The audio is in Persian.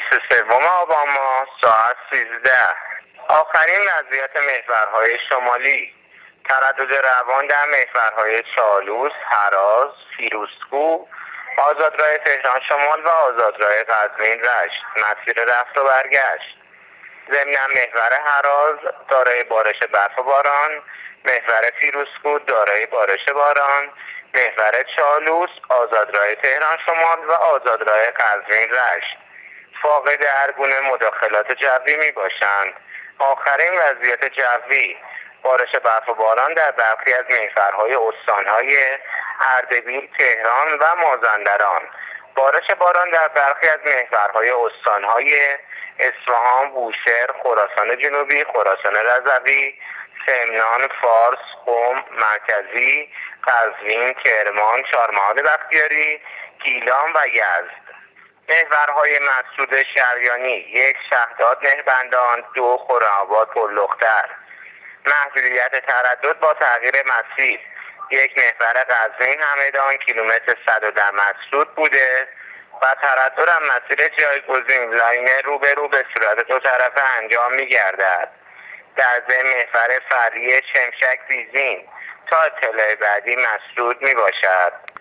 23 آبان ماه ساعت 13. آخرین وضعیت محورهای شمالی: تردد روان در محورهای چالوس، هراز، فیروزکوه، آزادراه تهران شمال و آزادراه قزوین رشت. مسیر رفت و برگشت: ضمن محور هراز دارای بارش برف و باران، محور فیروزکوه دارای بارش باران، محور چالوس، آزادراه تهران شمال و آزادراه قزوین رشت فاقد هر گونه مداخلات جوی می باشند. آخرین وضعیت جوی: بارش برف و باران در برخی از محورهای استانهای اردبیل، تهران و مازندران. بارش باران در برخی از محورهای استانهای اصفهان، بوشهر، خراسان جنوبی، خراسان رضوی، سمنان، فارس، قم، مرکزی، قزوین، کرمان، چهارمحال بختیاری، گیلان و یزد. محورهای مسدود شریانی: 1 شهداد مهربندان، 2 خرم‌آباد پرلختر. محدودیت تردد با تغییر مسیر: 1 محور قزوین همدان کیلومتر 110 مسدود بوده و تردد هم مسیر جایگزین لاین روبرو به صورت 2 طرفه انجام می گردد. در ضمن محور فرعی شمشک بیزین تا اطلاع بعدی مسدود می باشد.